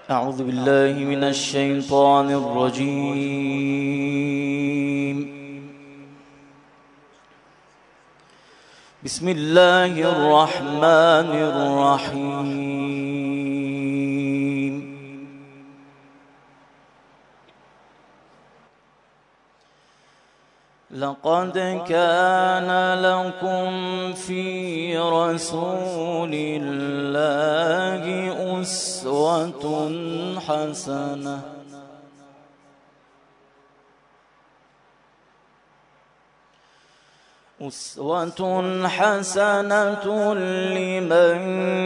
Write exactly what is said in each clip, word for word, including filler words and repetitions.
أعوذ بالله من الشيطان الرجيم. بسم الله الرحمن الرحيم. لقد كان لكم في رسول الله أسوة حسنة أسوة حسنة لمن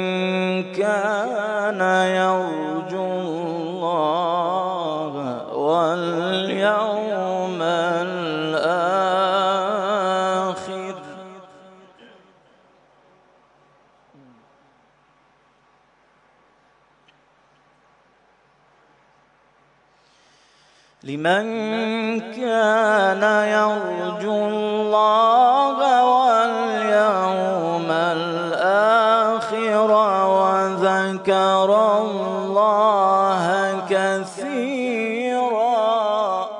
كان يرجو الله واليوم الآخر لمن كان يرجو الله واليوم الآخر وذكر الله كثيرا.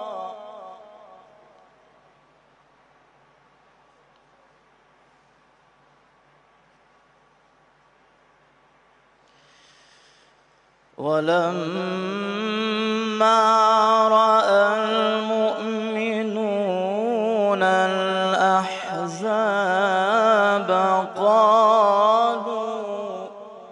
ولما رأى المؤمنون الأحزاب قالوا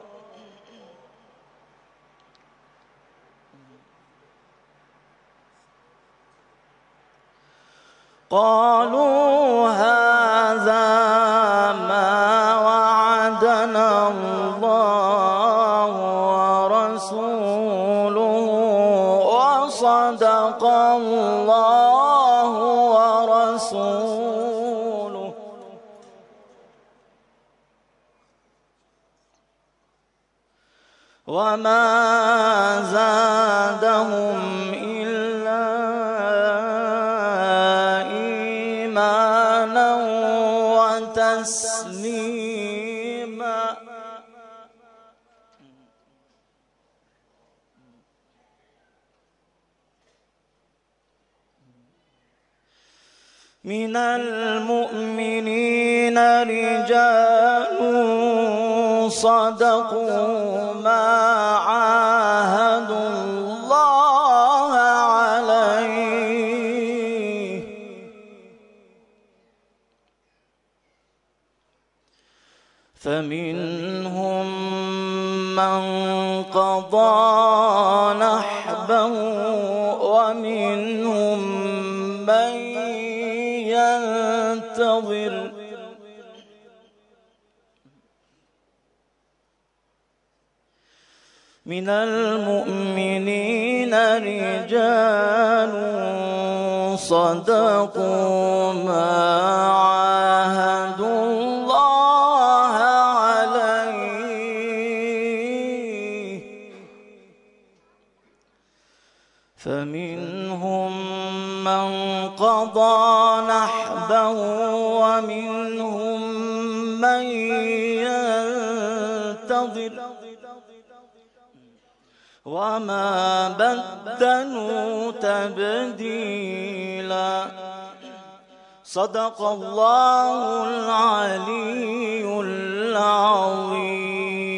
قالوا هذا ما وعدنا الله ورسوله وصدق الله ورسوله وما زادهم إلا إيمانا وتسليما. من المؤمنين رجال صدقوا ما عاهدوا الله عليه فمنهم من قضى نحبه ومنهم من ينتظر من المؤمنين رجال صدقوا ما عاهدوا الله عليه فمنهم من قضى نحبه ومنهم من ينتظر وما بدلوا تبديلا. صدق الله العلي العظيم.